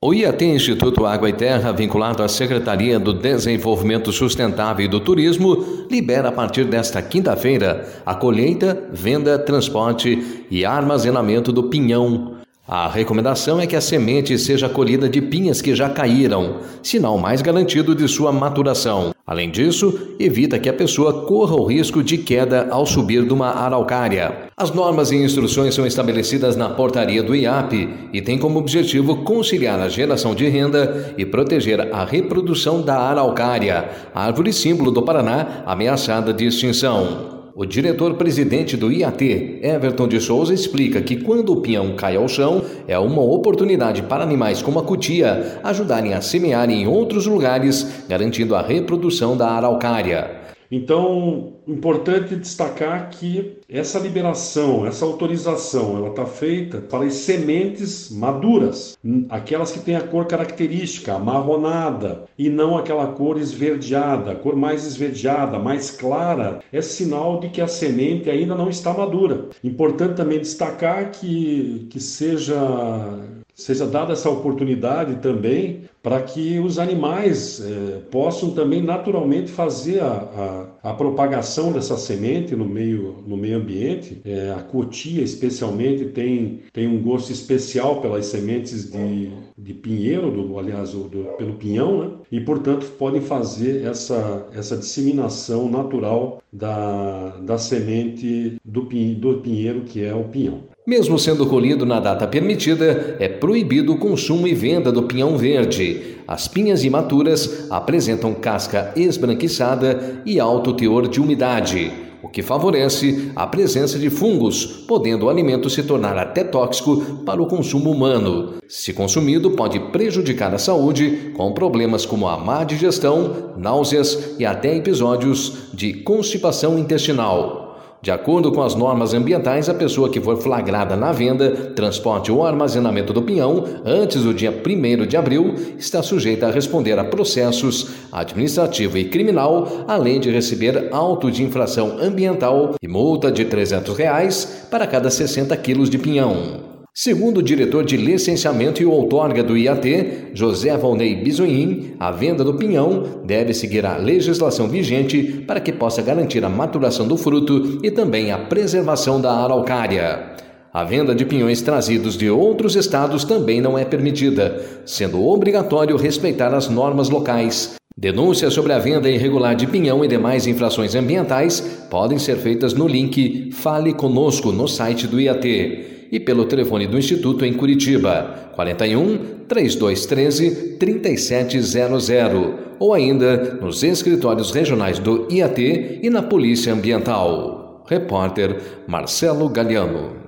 O IAT, Instituto Água e Terra, vinculado à Secretaria do Desenvolvimento Sustentável e do Turismo, libera a partir desta quinta-feira a colheita, venda, transporte e armazenamento do pinhão. A recomendação é que a semente seja colhida de pinhas que já caíram, sinal mais garantido de sua maturação. Além disso, evita que a pessoa corra o risco de queda ao subir de uma araucária. As normas e instruções são estabelecidas na portaria do IAP e têm como objetivo conciliar a geração de renda e proteger a reprodução da araucária, árvore símbolo do Paraná ameaçada de extinção. O diretor-presidente do IAT, Everton de Souza, explica que quando o pinhão cai ao chão, é uma oportunidade para animais como a cutia ajudarem a semear em outros lugares, garantindo a reprodução da araucária. Então, importante destacar que essa liberação, essa autorização, ela está feita para as sementes maduras, aquelas que têm a cor característica, amarronada, e não aquela cor esverdeada. A cor mais esverdeada, mais clara, é sinal de que a semente ainda não está madura. Importante também destacar que seja dada essa oportunidade também para que os animais possam também naturalmente fazer a propagação dessa semente no meio ambiente. A cutia especialmente tem um gosto especial pelas sementes de pinheiro, pelo pinhão, né? E portanto podem fazer essa disseminação natural da semente do pinheiro, que é o pinhão. Mesmo sendo colhido na data permitida, é proibido o consumo e venda do pinhão verde. As pinhas imaturas apresentam casca esbranquiçada e alto teor de umidade, o que favorece a presença de fungos, podendo o alimento se tornar até tóxico para o consumo humano. Se consumido, pode prejudicar a saúde, com problemas como a má digestão, náuseas e até episódios de constipação intestinal. De acordo com as normas ambientais, a pessoa que for flagrada na venda, transporte ou armazenamento do pinhão antes do dia 1º de abril está sujeita a responder a processos administrativo e criminal, além de receber auto de infração ambiental e multa de R$ 300 para cada 60 quilos de pinhão. Segundo o diretor de licenciamento e outorga do IAT, José Valnei Bisoim, a venda do pinhão deve seguir a legislação vigente para que possa garantir a maturação do fruto e também a preservação da araucária. A venda de pinhões trazidos de outros estados também não é permitida, sendo obrigatório respeitar as normas locais. Denúncias sobre a venda irregular de pinhão e demais infrações ambientais podem ser feitas no link Fale Conosco no site do IAT e pelo telefone do Instituto em Curitiba, 41 3213 3700, ou ainda nos escritórios regionais do IAT e na Polícia Ambiental. Repórter Marcelo Galiano.